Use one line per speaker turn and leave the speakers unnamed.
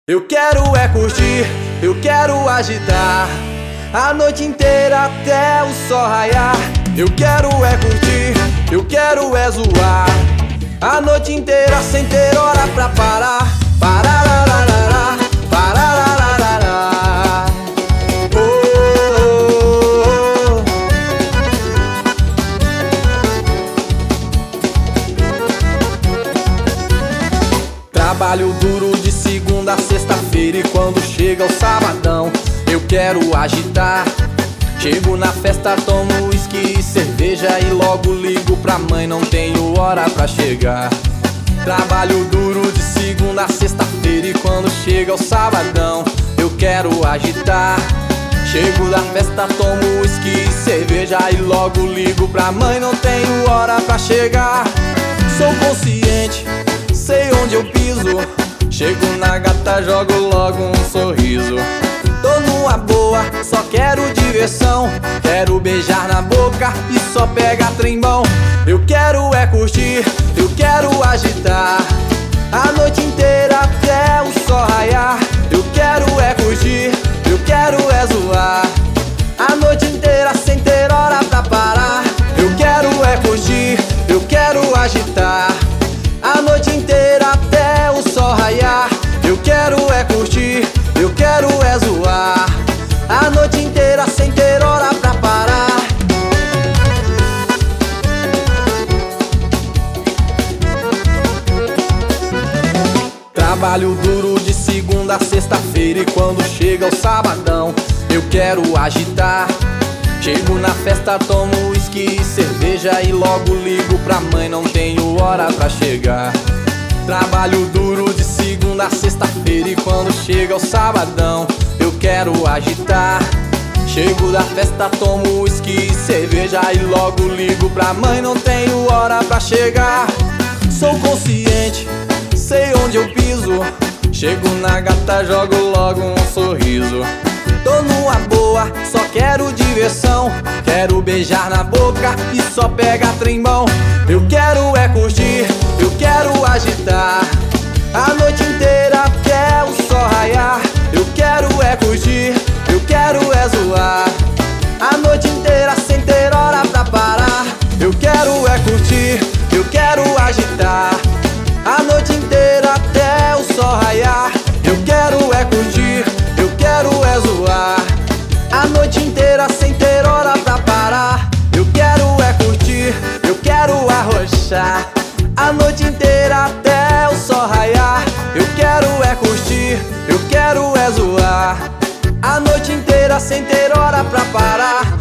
Eu quero é curtir, eu quero agitar a noite inteira até o sol raiar. Eu quero é curtir, eu quero é zoar a noite inteira sem ter hora pra parar. Pararararará, pararararará. Oh, oh, oh. Trabalho duro de segunda a sexta-feira e quando chega o sabadão eu quero agitar. Chego na festa, tomo uísque e cerveja e logo ligo pra mãe, não tenho hora pra chegar. Trabalho duro de segunda a sexta-feira e quando chega o sabadão eu quero agitar. Chego da festa, tomo uísque e cerveja e logo ligo pra mãe, não tenho hora pra chegar. Sou consciente, sei onde eu piso, chego na gata, jogo logo um sorriso. Tô numa boa, só quero diversão, quero beijar na boca e só pega trembão. Eu quero é curtir, eu quero agitar a noite inteira até o sol raiar. Eu quero é curtir, eu quero é zoar a noite inteira sem ter hora pra parar. Eu quero é curtir, eu quero agitar a noite inteira até o sol raiar. Eu quero é curtir, eu quero é zoar a noite inteira sem ter hora pra parar. Trabalho duro de segunda a sexta-feira e quando chega o sabadão eu quero agitar. Chego na festa, tomo uísque e cerveja e logo ligo pra mãe, não tenho hora pra chegar. Trabalho duro de segunda a sexta-feira e quando chega o sabadão eu quero agitar. Chego da festa, tomo uísque e cerveja e logo ligo pra mãe, não tenho hora pra chegar. Sou consciente, sei onde eu piso, chego na gata, jogo logo um sorriso. Tô numa boa, só quero diversão, quero beijar na boca e só pega trembão. Eu quero é curtir, eu quero agitar a noite inteira até o sol raiar. Eu quero é curtir, eu quero é zoar a noite inteira sem ter hora pra parar. Eu quero é curtir, eu quero agitar a noite inteira até o sol raiar. Eu quero é curtir, eu quero é zoar a noite inteira sem ter hora pra parar. Eu quero é curtir, eu quero arrochar a noite inteira até o sol raiar. Eu quero é curtir, eu quero é zoar a noite inteira sem ter hora pra parar.